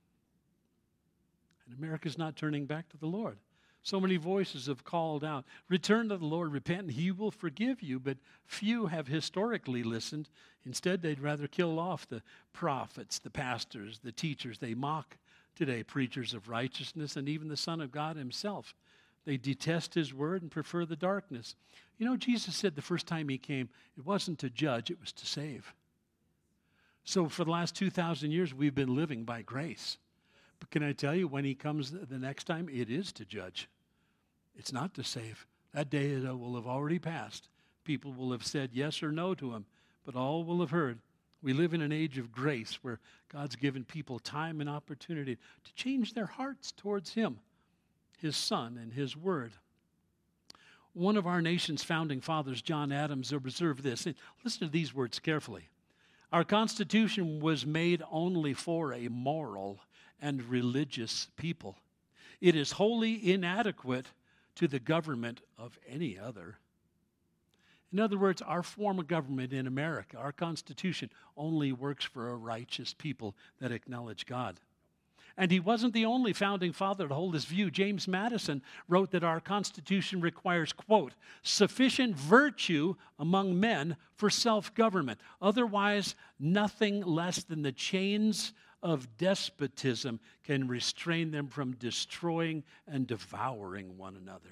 S1: And America's not turning back to the Lord. So many voices have called out, return to the Lord, repent, and he will forgive you. But few have historically listened. Instead, they'd rather kill off the prophets, the pastors, the teachers. They mock today preachers of righteousness and even the Son of God himself. They detest his word and prefer the darkness. You know, Jesus said the first time he came, it wasn't to judge, it was to save. So for the last two thousand years, we've been living by grace. But can I tell you, when he comes the next time, it is to judge. It's not to save. That day will have already passed. People will have said yes or no to him, but all will have heard. We live in an age of grace where God's given people time and opportunity to change their hearts towards him, his Son, and his word. One of our nation's founding fathers, John Adams, observed this. Listen to these words carefully. Our Constitution was made only for a moral and religious people. It is wholly inadequate to the government of any other. In other words, our form of government in America, our Constitution, only works for a righteous people that acknowledge God. And he wasn't the only founding father to hold this view. James Madison wrote that our Constitution requires, quote, sufficient virtue among men for self-government. Otherwise, nothing less than the chains of despotism can restrain them from destroying and devouring one another.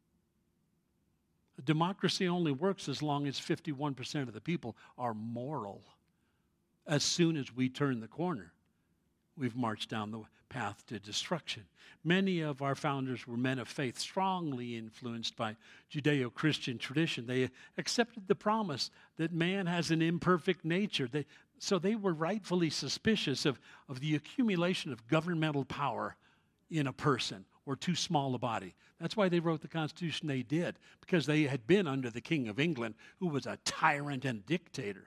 S1: A democracy only works as long as fifty-one percent of the people are moral. As soon as we turn the corner, we've marched down the path to destruction. Many of our founders were men of faith, strongly influenced by Judeo-Christian tradition. They accepted the promise that man has an imperfect nature. They, so they were rightfully suspicious of, of the accumulation of governmental power in a person or too small a body. That's why they wrote the Constitution they did, because they had been under the King of England, who was a tyrant and dictator.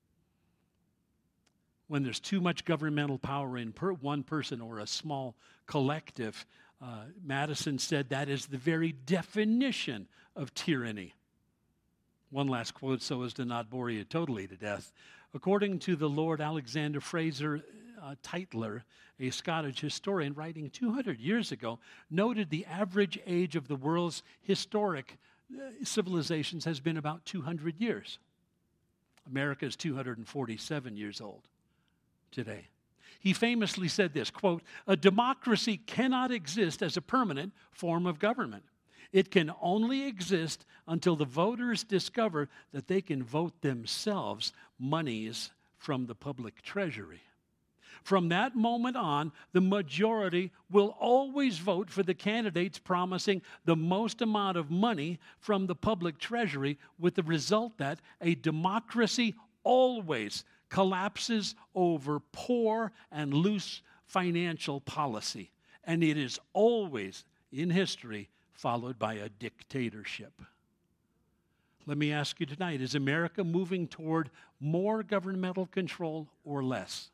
S1: When there's too much governmental power in per one person or a small collective, uh, Madison said that is the very definition of tyranny. One last quote so as to not bore you totally to death. According to the Lord Alexander Fraser uh, Tytler, a Scottish historian writing two hundred years ago, noted the average age of the world's historic uh, civilizations has been about two hundred years. America is two hundred forty-seven years old today. He famously said this, quote, a democracy cannot exist as a permanent form of government. It can only exist until the voters discover that they can vote themselves monies from the public treasury. From that moment on, the majority will always vote for the candidates promising the most amount of money from the public treasury, with the result that a democracy always collapses over poor and loose financial policy. And it is always, in history, followed by a dictatorship. Let me ask you tonight, is America moving toward more governmental control or less?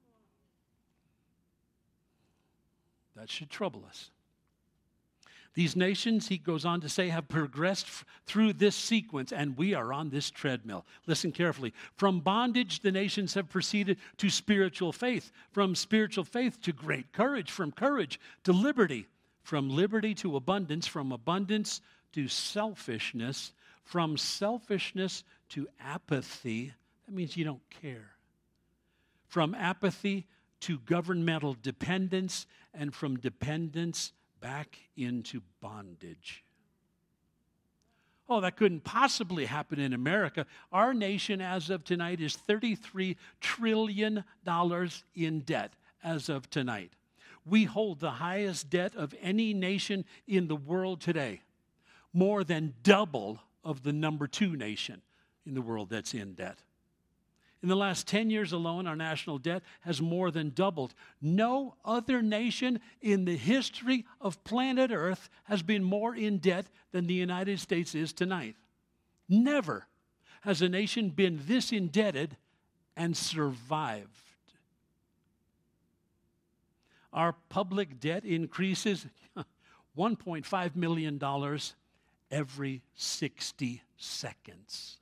S1: That should trouble us. These nations, he goes on to say, have progressed f- through this sequence, and we are on this treadmill. Listen carefully. From bondage, the nations have proceeded to spiritual faith. From spiritual faith to great courage. From courage to liberty. From liberty to abundance. From abundance to selfishness. From selfishness to apathy. That means you don't care. From apathy to governmental dependence, and from dependence back into bondage. Oh, that couldn't possibly happen in America. Our nation as of tonight is thirty-three trillion dollars in debt as of tonight. We hold the highest debt of any nation in the world today, more than double of the number two nation in the world that's in debt. In the last ten years alone, our national debt has more than doubled. No other nation in the history of planet Earth has been more in debt than the United States is tonight. Never has a nation been this indebted and survived. Our public debt increases one point five million dollars every sixty seconds.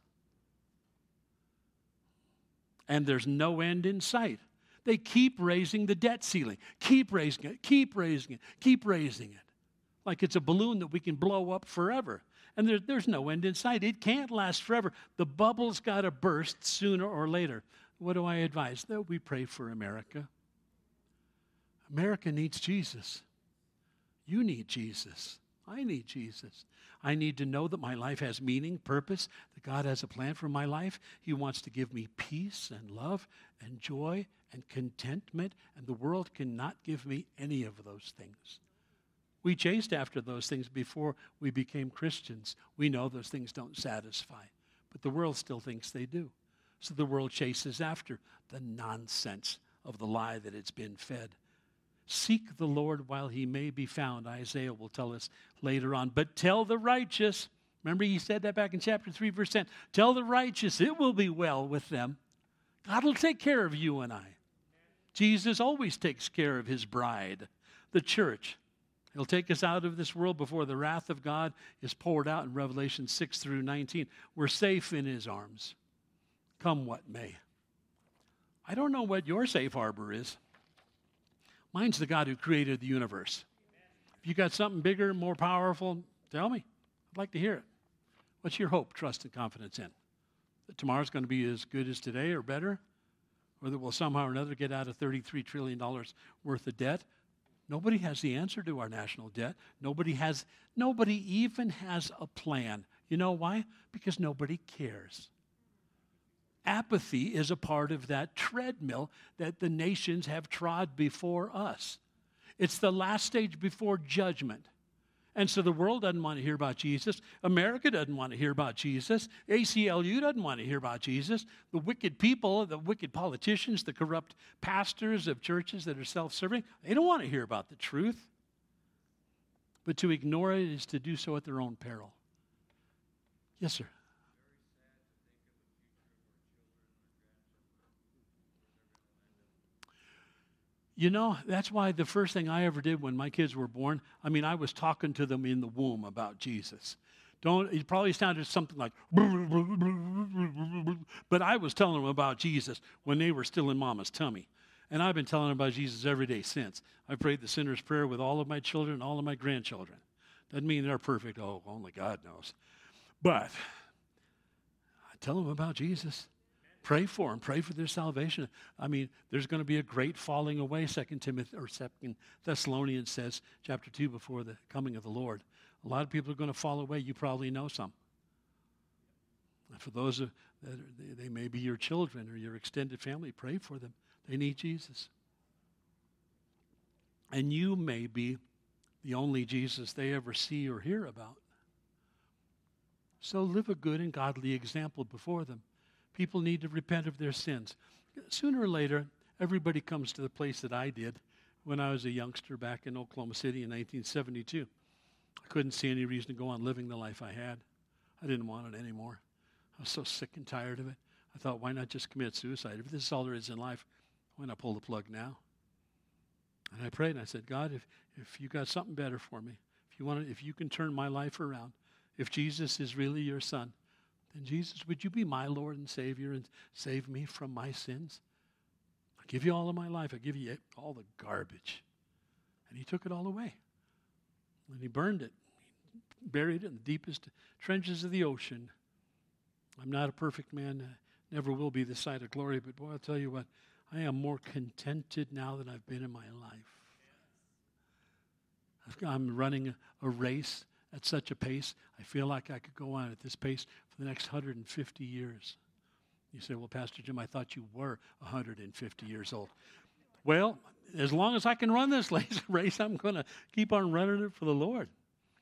S1: And there's no end in sight. They keep raising the debt ceiling, keep raising it, keep raising it, keep raising it. Like it's a balloon that we can blow up forever. And there, there's no end in sight. It can't last forever. The bubble's got to burst sooner or later. What do I advise? That we pray for America. America needs Jesus. You need Jesus. I need Jesus. I need to know that my life has meaning, purpose, that God has a plan for my life. He wants to give me peace and love and joy and contentment, and the world cannot give me any of those things. We chased after those things before we became Christians. We know those things don't satisfy, but the world still thinks they do. So the world chases after the nonsense of the lie that it's been fed. Seek the Lord while he may be found, Isaiah will tell us later on. But tell the righteous, remember he said that back in chapter three, verse ten, tell the righteous it will be well with them. God will take care of you and I. Jesus always takes care of his bride, the church. He'll take us out of this world before the wrath of God is poured out in Revelation six through nineteen. We're safe in his arms, come what may. I don't know what your safe harbor is. Mine's the God who created the universe. If you got something bigger, more powerful, tell me. I'd like to hear it. What's your hope, trust, and confidence in? That tomorrow's going to be as good as today or better? Or that we'll somehow or another get out of thirty-three trillion dollars worth of debt? Nobody has the answer to our national debt. Nobody has, nobody even has a plan. You know why? Because nobody cares. Apathy is a part of that treadmill that the nations have trod before us. It's the last stage before judgment. And so the world doesn't want to hear about Jesus. America doesn't want to hear about Jesus. A C L U doesn't want to hear about Jesus. The wicked people, the wicked politicians, the corrupt pastors of churches that are self-serving, they don't want to hear about the truth. But to ignore it is to do so at their own peril. Yes, sir. You know, that's why the first thing I ever did when my kids were born, I mean, I was talking to them in the womb about Jesus. Don't, it probably sounded something like, but I was telling them about Jesus when they were still in mama's tummy. And I've been telling them about Jesus every day since. I prayed the sinner's prayer with all of my children and all of my grandchildren. Doesn't mean they're perfect. Oh, only God knows. But I tell them about Jesus. Pray for them. Pray for their salvation. I mean, there's going to be a great falling away, Second Timothy or Second Thessalonians says, chapter two, before the coming of the Lord. A lot of people are going to fall away. You probably know some. And for those that are, they may be your children or your extended family, pray for them. They need Jesus. And you may be the only Jesus they ever see or hear about. So live a good and godly example before them. People need to repent of their sins. Sooner or later, everybody comes to the place that I did when I was a youngster back in Oklahoma City in nineteen seventy-two. I couldn't see any reason to go on living the life I had. I didn't want it anymore. I was so sick and tired of it. I thought, why not just commit suicide? If this is all there is in life, why not pull the plug now? And I prayed and I said, God, if, if you got something better for me, if you want to, if you can turn my life around, if Jesus is really your son, then Jesus, would you be my Lord and Savior and save me from my sins? I give you all of my life. I give you all the garbage. And he took it all away. And he burned it. He buried it in the deepest trenches of the ocean. I'm not a perfect man. I never will be this side of glory. But boy, I'll tell you what, I am more contented now than I've been in my life. I'm running a, a race at such a pace, I feel like I could go on at this pace for the next one hundred fifty years. You say, well, Pastor Jim, I thought you were one hundred fifty years old. Well, as long as I can run this race, I'm going to keep on running it for the Lord.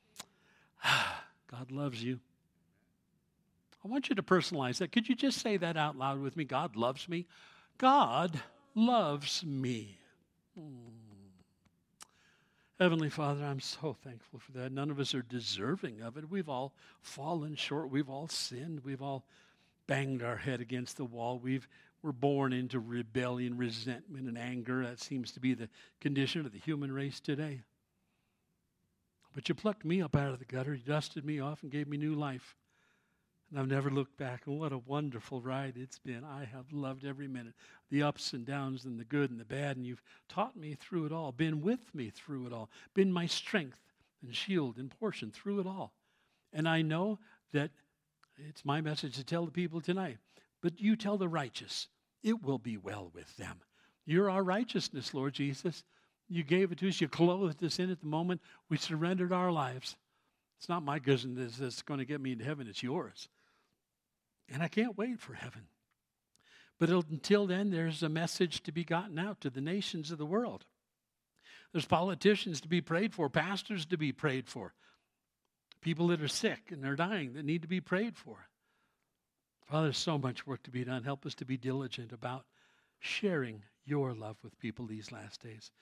S1: God loves you. I want you to personalize that. Could you just say that out loud with me? God loves me. God loves me. Hmm. Heavenly Father, I'm so thankful for that. None of us are deserving of it. We've all fallen short. We've all sinned. We've all banged our head against the wall. We've, we're born into rebellion, resentment, and anger. That seems to be the condition of the human race today. But you plucked me up out of the gutter. You dusted me off and gave me new life. And I've never looked back. And what a wonderful ride it's been. I have loved every minute. The ups and downs and the good and the bad. And you've taught me through it all. Been with me through it all. Been my strength and shield and portion through it all. And I know that it's my message to tell the people tonight. But you tell the righteous, it will be well with them. You're our righteousness, Lord Jesus. You gave it to us. You clothed us in at the moment we surrendered our lives. It's not my goodness that's going to get me into heaven. It's yours. And I can't wait for heaven. But until then, there's a message to be gotten out to the nations of the world. There's politicians to be prayed for, pastors to be prayed for, people that are sick and they're dying that need to be prayed for. Father, there's so much work to be done. Help us to be diligent about sharing your love with people these last days.